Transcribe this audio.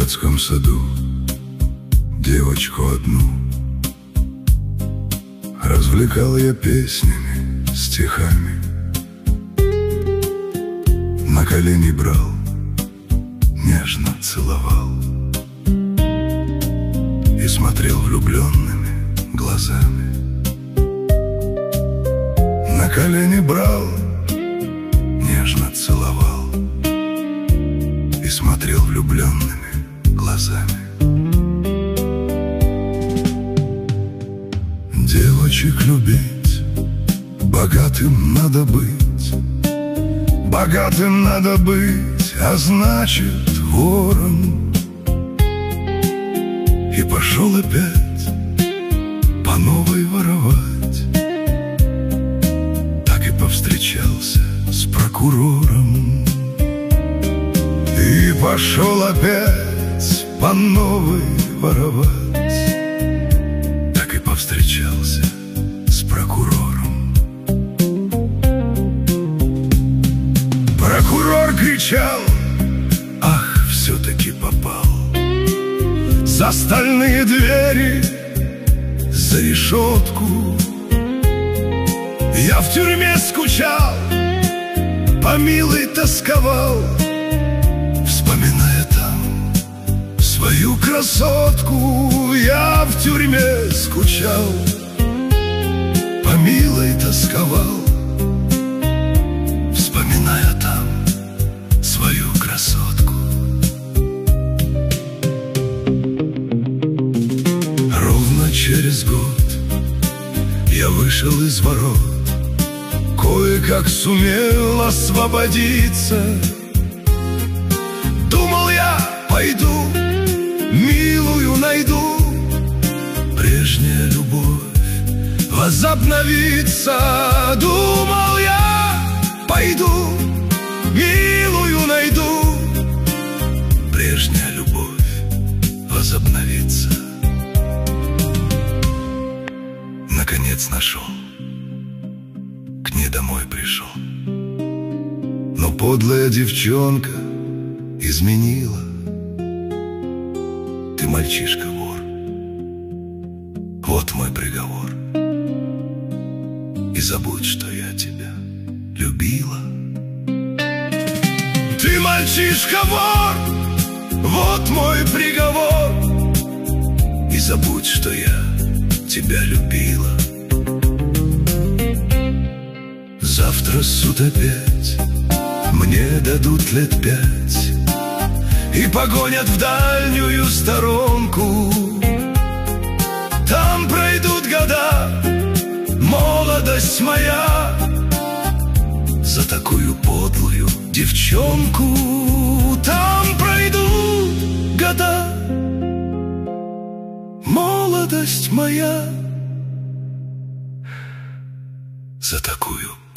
детском саду девочку одну развлекал я песнями, стихами. На колени брал, нежно целовал и смотрел влюбленными глазами. На колени брал, нежно целовал и смотрел влюбленными глазами. Девочек любить, богатым надо быть, богатым надо быть, а значит вором. И пошел опять по новой воровать, так и повстречался с прокурором. И пошел опять по новой воровать, так и повстречался с прокурором. Прокурор кричал: ах, все-таки попал за стальные двери, за решетку. Я в тюрьме скучал, по милой тосковал, вспоминая там свою красотку. Я в тюрьме скучал, по милой тосковал, вспоминая там свою красотку. Ровно через год я вышел из ворот, кое-как сумел освободиться. Думал, я пойду, милую найду, прежняя любовь возобновится. Думал, я пойду, милую найду, прежняя любовь возобновится. Наконец нашел, к ней домой пришел, но подлая девчонка изменила. Ты мальчишка-вор, вот мой приговор, и забудь, что я тебя любила. Ты мальчишка-вор, вот мой приговор, и забудь, что я тебя любила. Завтра суд опять, мне дадут лет 5 и погонят в дальнюю сторонку. Там пройдут года, молодость моя, за такую подлую девчонку. Там пройдут года, молодость моя, за такую